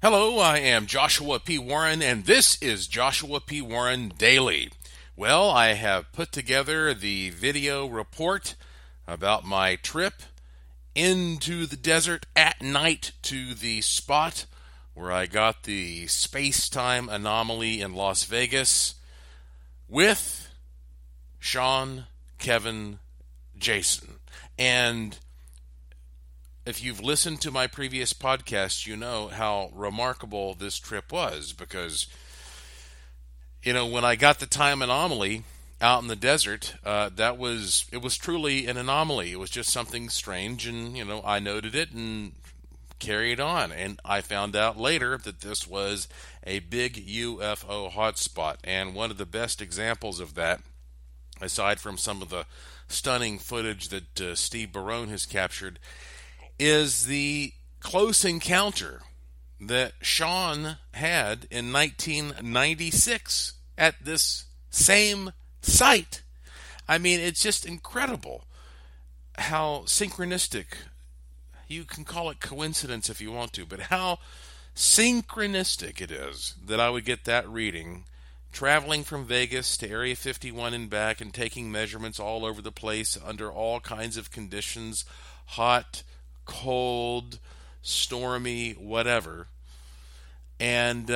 Hello, I am Joshua P. Warren, and this is Joshua P. Warren Daily. Well, I have put together the video report about my trip into the desert at night to the spot where I got the space-time anomaly in Las Vegas with Sean, Kevin, Jason. And if you've listened to my previous podcast, you know how remarkable this trip was because, when I got the time anomaly out in the desert, it was truly an anomaly. It was just something strange, and, I noted it and carried on. And I found out later that this was a big UFO hotspot. And one of the best examples of that, aside from some of the stunning footage that Steve Barone has captured, is the close encounter that Sean had in 1996 at this same site. I mean, it's just incredible how synchronistic, you can call it coincidence if you want to, but how synchronistic it is that I would get that reading, traveling from Vegas to Area 51 and back and taking measurements all over the place under all kinds of conditions, hot, cold, stormy, whatever, and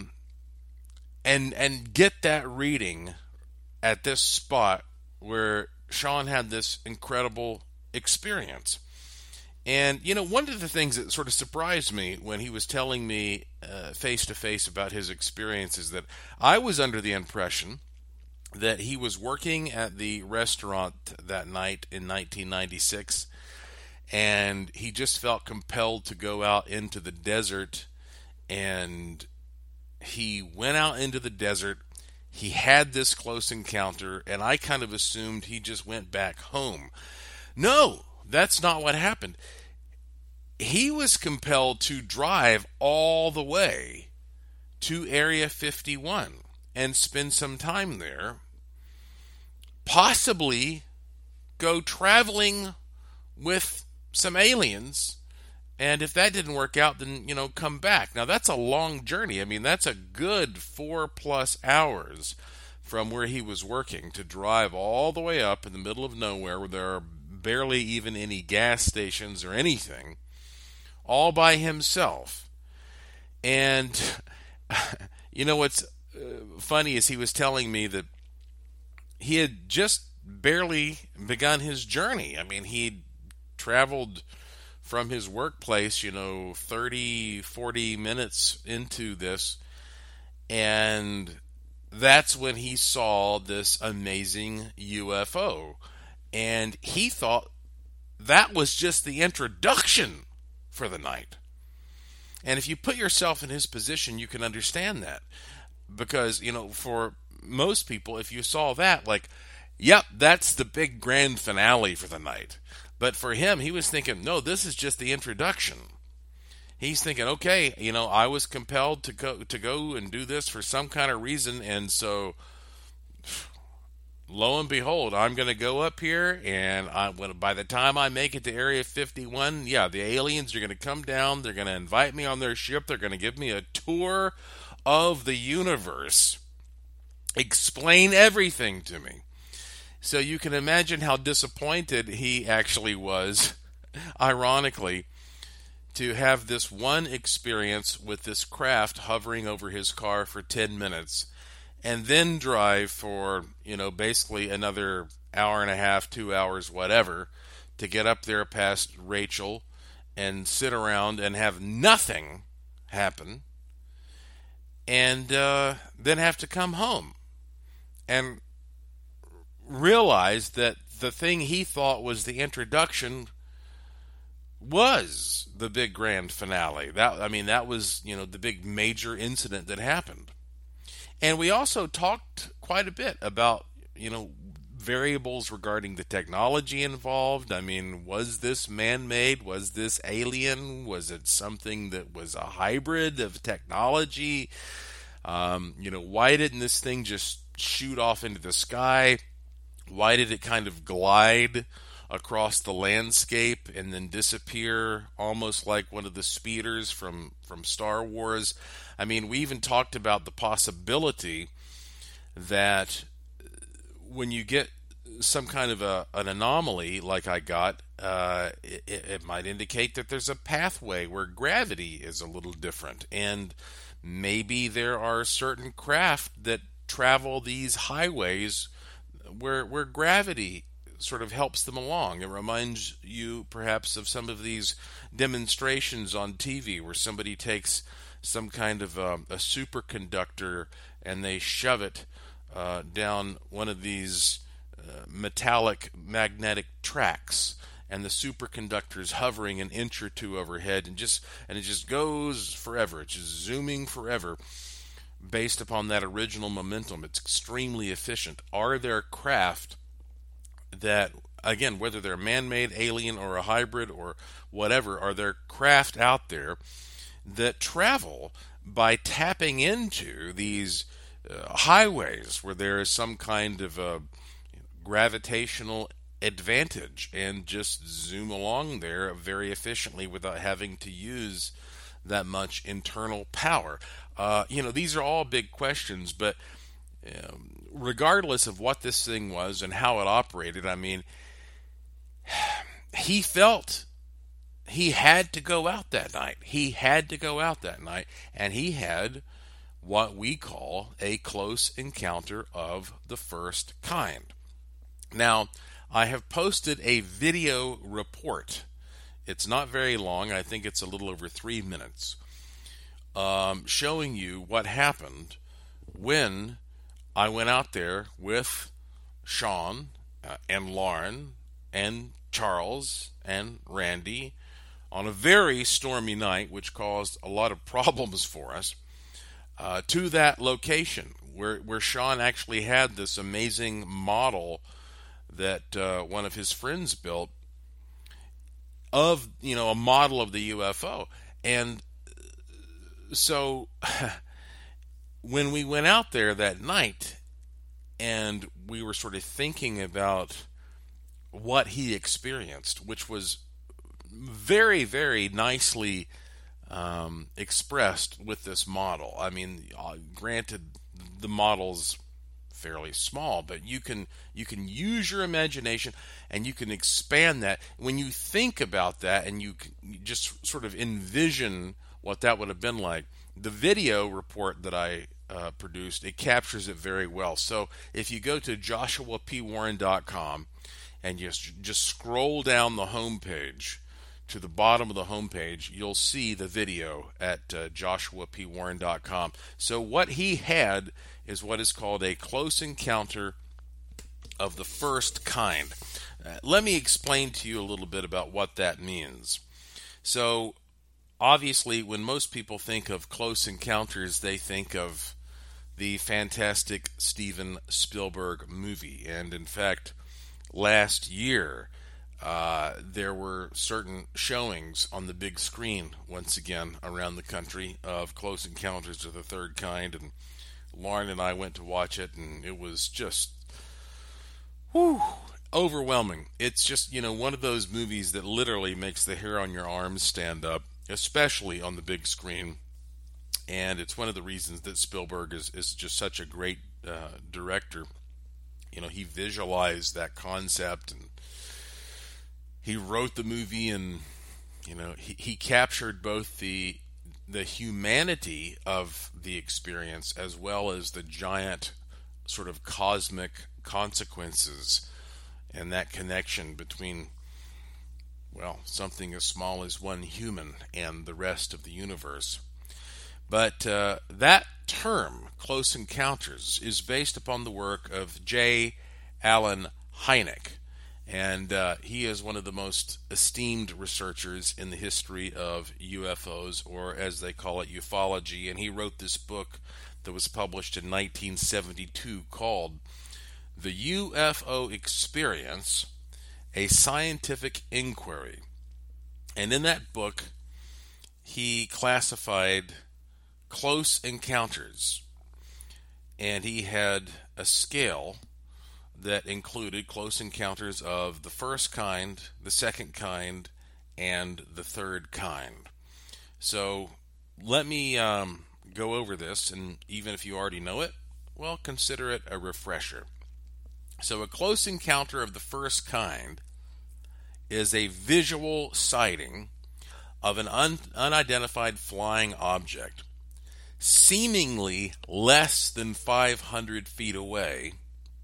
get that reading at this spot where Sean had this incredible experience. And one of the things that sort of surprised me when he was telling me face to face about his experience is that I was under the impression that he was working at the restaurant that night in 1996, and he just felt compelled to go out into the desert, and he went out into the desert. He had this close encounter, and I kind of assumed he just went back home. No, that's not what happened. He was compelled to drive all the way to Area 51 and spend some time there, possibly go traveling with some aliens, and if that didn't work out, then come back. Now that's a long journey. I mean, that's a good 4+ hours from where he was working to drive all the way up in the middle of nowhere where there are barely even any gas stations or anything, all by himself. And what's funny is he was telling me that he had just barely begun his journey. I mean, he'd traveled from his workplace, 30, 40 minutes into this, and that's when he saw this amazing UFO. And he thought that was just the introduction for the night. And if you put yourself in his position, you can understand that. Because, for most people, if you saw that, yep, that's the big grand finale for the night. But for him, he was thinking, no, this is just the introduction. He's thinking, okay, I was compelled to go and do this for some kind of reason, and so lo and behold, I'm going to go up here, and by the time I make it to Area 51, yeah, the aliens are going to come down, they're going to invite me on their ship, they're going to give me a tour of the universe, explain everything to me. So you can imagine how disappointed he actually was, ironically, to have this one experience with this craft hovering over his car for 10 minutes and then drive for, basically another hour and a half, 2 hours, whatever, to get up there past Rachel and sit around and have nothing happen, and then have to come home and realized that the thing he thought was the introduction was the big grand finale. That was, the big major incident that happened. And we also talked quite a bit about, variables regarding the technology involved. I mean, was this man-made? Was this alien? Was it something that was a hybrid of technology? Why didn't this thing just shoot off into the sky? Why did it kind of glide across the landscape and then disappear almost like one of the speeders from Star Wars. I mean, we even talked about the possibility that when you get some kind of an anomaly like I got, it might indicate that there's a pathway where gravity is a little different, and maybe there are certain craft that travel these highways where gravity sort of helps them along. It reminds you perhaps of some of these demonstrations on TV where somebody takes some kind of a superconductor and they shove it down one of these metallic magnetic tracks, and the superconductor is hovering an inch or two overhead, and it just goes forever. It's just zooming forever based upon that original momentum. It's extremely efficient. Are there craft that, again, whether they're man-made, alien, or a hybrid or whatever, are there craft out there that travel by tapping into these highways where there is some kind of a gravitational advantage and just zoom along there very efficiently without having to use that much internal power? These are all big questions, but regardless of what this thing was and how it operated, I mean, he felt he had to go out that night. He had to go out that night, and he had what we call a close encounter of the first kind. Now, I have posted a video report. It's not very long. I think it's a little over 3 minutes, showing you what happened when I went out there with Sean and Lauren and Charles and Randy on a very stormy night, which caused a lot of problems for us, to that location where Sean actually had this amazing model that one of his friends built of, a model of the UFO. And so when we went out there that night and we were sort of thinking about what he experienced, which was very, very nicely expressed with this model. I mean, granted, the model's fairly small, but you can use your imagination and you can expand that. When you think about that and you just sort of envision what that would have been like, the video report that I produced, it captures it very well. So if you go to joshuapwarren.com and just scroll down the homepage to the bottom of the homepage, you'll see the video at joshuapwarren.com. So what he had is what is called a close encounter of the first kind. Let me explain to you a little bit about what that means. So obviously, when most people think of close encounters, they think of the fantastic Steven Spielberg movie. And in fact, last year, there were certain showings on the big screen once again around the country of Close Encounters of the Third Kind, and Lauren and I went to watch it, and it was just overwhelming. It's just, one of those movies that literally makes the hair on your arms stand up, especially on the big screen. And it's one of the reasons that Spielberg is just such a great director. He visualized that concept, and he wrote the movie, and he captured both the humanity of the experience as well as the giant sort of cosmic consequences and that connection between, something as small as one human and the rest of the universe. But that term, Close Encounters, is based upon the work of J. Allen Hynek. And he is one of the most esteemed researchers in the history of UFOs, or as they call it, ufology. And he wrote this book that was published in 1972 called The UFO Experience, A Scientific Inquiry. And in that book, he classified close encounters. And he had a scale that included close encounters of the first kind, the second kind, and the third kind. So let me go over this, and even if you already know it, well, consider it a refresher. So a close encounter of the first kind is a visual sighting of an unidentified flying object, seemingly less than 500 feet away,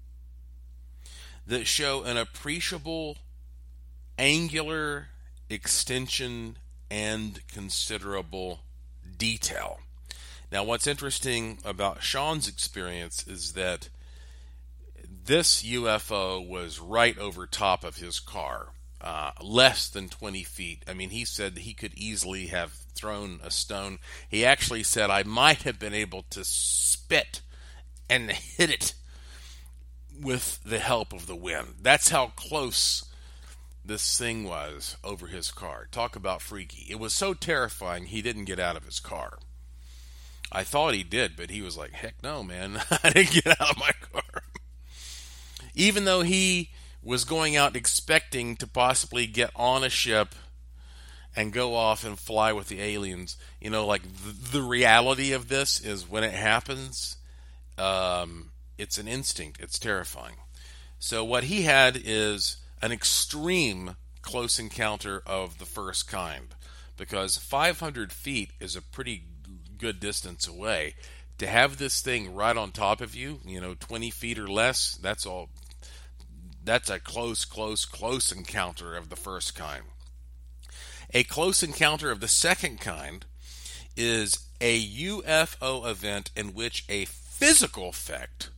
that show an appreciable angular extension and considerable detail. Now, what's interesting about Sean's experience is that this UFO was right over top of his car, less than 20 feet. I mean, he said he could easily have thrown a stone. He actually said, I might have been able to spit and hit it with the help of the wind. That's how close this thing was over his car. Talk about freaky. It was so terrifying he didn't get out of his car. I thought he did, but he was like, heck no, man. I didn't get out of my car. Even though he was going out expecting to possibly get on a ship and go off and fly with the aliens. You know, like the reality of this is when it happens, it's an instinct. It's terrifying. So what he had is an extreme close encounter of the first kind, because 500 feet is a pretty good distance away. To have this thing right on top of you, 20 feet or less, that's a close encounter of the first kind. A close encounter of the second kind is a UFO event in which a physical effect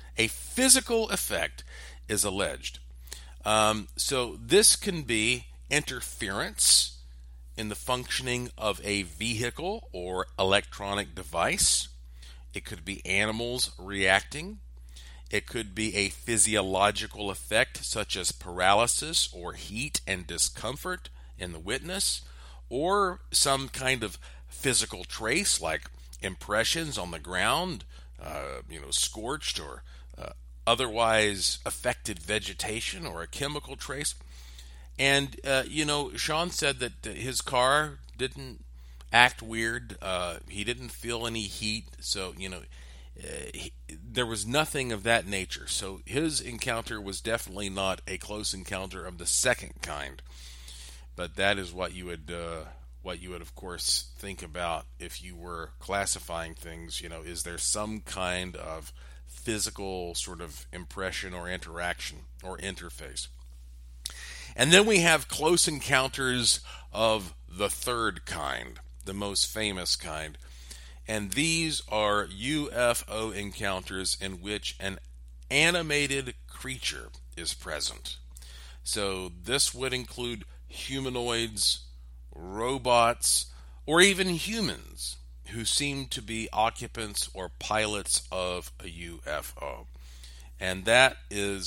is alleged. So this can be interference in the functioning of a vehicle or electronic device. It could be animals reacting. It could be a physiological effect such as paralysis or heat and discomfort in the witness, or some kind of physical trace like impressions on the ground, scorched or otherwise affected vegetation, or a chemical trace. And, Sean said that his car didn't act weird. He didn't feel any heat. So, there was nothing of that nature. So his encounter was definitely not a close encounter of the second kind. But that is what you would, of course, think about if you were classifying things. Is there some kind of physical sort of impression or interaction or interface? And then we have close encounters of the third kind, the most famous kind. And these are UFO encounters in which an animated creature is present. So this would include humanoids, robots, or even humans who seem to be occupants or pilots of a UFO. And that's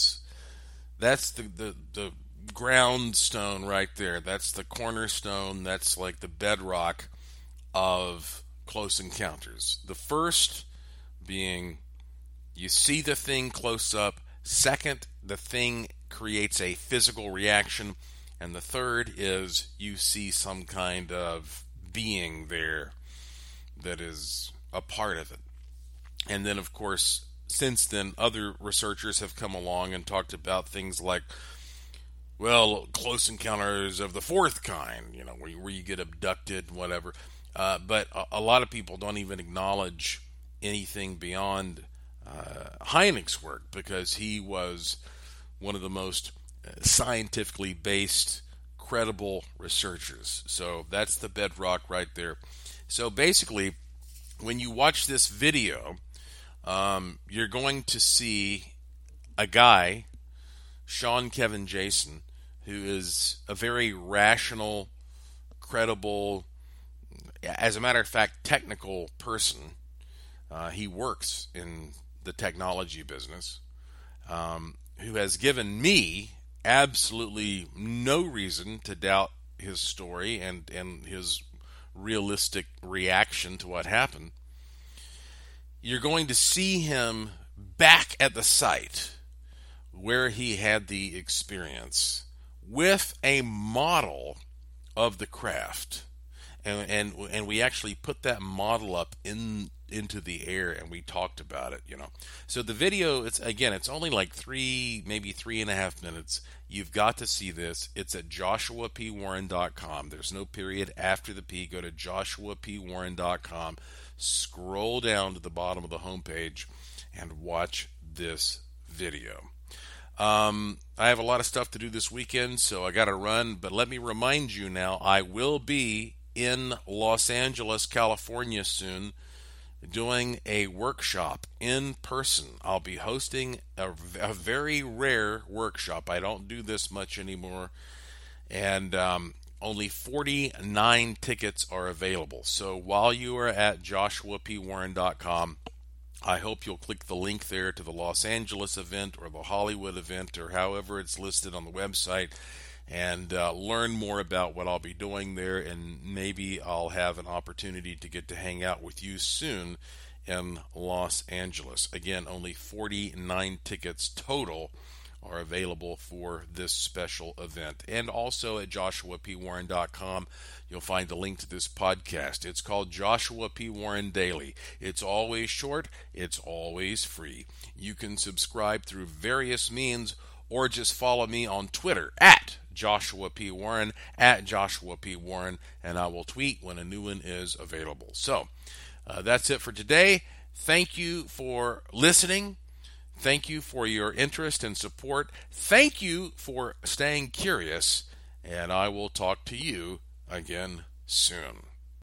the ground stone right there. That's the cornerstone. That's like the bedrock of close encounters. The first being you see the thing close up. Second, the thing creates a physical reaction. And the third is you see some kind of being there that is a part of it. And then, of course, since then, other researchers have come along and talked about things like, close encounters of the fourth kind, where you get abducted, whatever. But a lot of people don't even acknowledge anything beyond Hynek's work, because he was one of the most scientifically based, credible researchers. So that's the bedrock right there. So basically, when you watch this video, you're going to see a guy, Sean Kevin Jason, who is a very rational, credible, as a matter of fact, technical person. He works in the technology business, who has given me absolutely no reason to doubt his story and his realistic reaction to what happened. You're going to see him back at the site where he had the experience with a model of the craft. And we actually put that model up into the air, and we talked about it. So the video, it's only like maybe 3.5 minutes. You've got to see this. It's at joshuapwarren.com. There's no period after the P. Go to joshuapwarren.com, scroll down to the bottom of the homepage, and watch this video. I have a lot of stuff to do this weekend, so I got to run. But let me remind you now, I will be in Los Angeles, California soon, doing a workshop in person. I'll be hosting a very rare workshop. I don't do this much anymore, and only 49 tickets are available. So while you are at joshuapwarren.com, I hope you'll click the link there to the Los Angeles event or the Hollywood event or however it's listed on the website, and learn more about what I'll be doing there, and maybe I'll have an opportunity to get to hang out with you soon in Los Angeles. Again, only 49 tickets total are available for this special event. And also at joshuapwarren.com, you'll find the link to this podcast. It's called Joshua P. Warren Daily. It's always short. It's always free. You can subscribe through various means, or just follow me on Twitter at Joshua P. Warren, at Joshua P. Warren, and I will tweet when a new one is available. So that's it for today. Thank you for listening. Thank you for your interest and support. Thank you for staying curious, and I will talk to you again soon.